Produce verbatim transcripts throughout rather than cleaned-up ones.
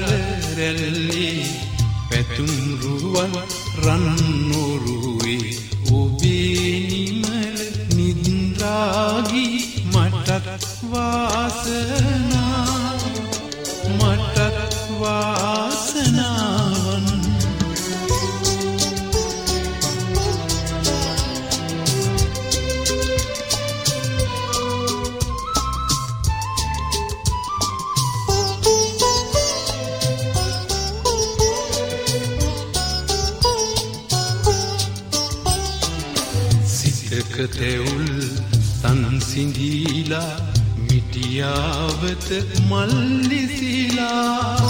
රළ රැල්ලේ පැතුම් රුවන් රන්නොරුවේ ඔබේ නිමල නිද්‍රාගී මටත් වාසනා මටත් වාසනාවන් තෙවුල් සංසිඳීලා මිටියාවත මල්ලිසිලා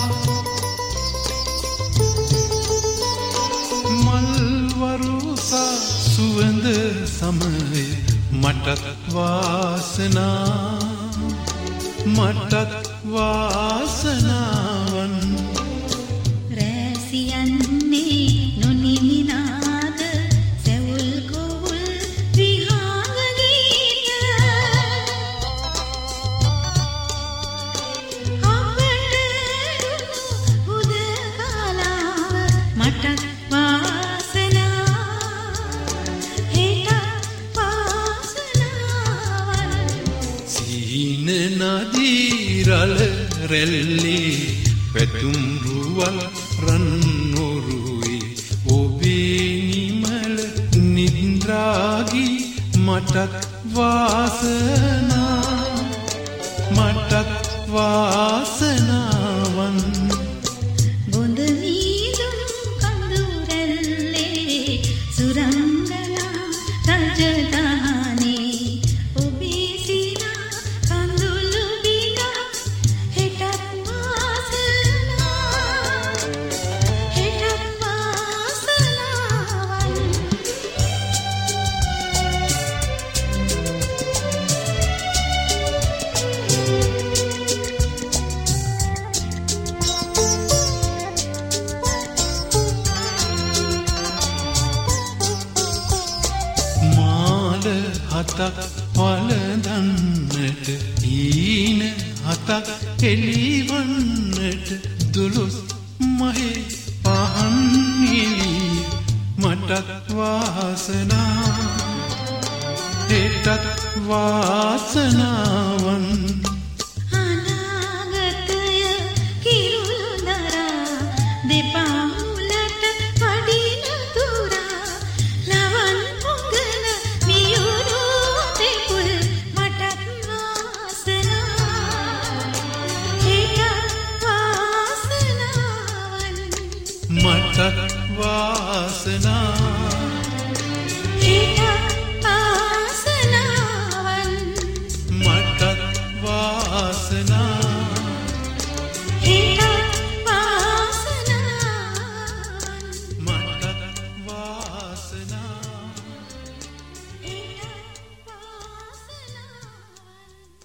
මල්වරුසා සුවඳ සමය මටත් වාසනා මටත් වාසනාවන් රැසියන්නේ නොනිමිනාද සැවුල් කොවුල් නදීරල රැල්ලේ පැතුම් රුවල් රන්නොරුවේ ඔබේ නිමල නිද්‍රාගී මටත් වාසනා මටත් වාසනාවන් බොඳ මීදුම් කඳු රැල්ලේ සුරංගලා රජධානේ ඔබේ සිනා කඳුළු බිඳා හෙටත් වාසනා හෙටත් වාසනාවන් මාල හතක් පලදන්නට ඊන හතක් එළිවන්නට දොළොස් මහේ පහන් එළිය මටත් වාසනා හෙටත් වාසනාවන් අනාගතය කිරුළු දරා දෙපාමුලට වඩින තුරා ලවන් පොඟල මියුරු දෙපුල් මටත් වාසනා හෙටත් වාසනාවන් මටත් වාසනා හෙටත්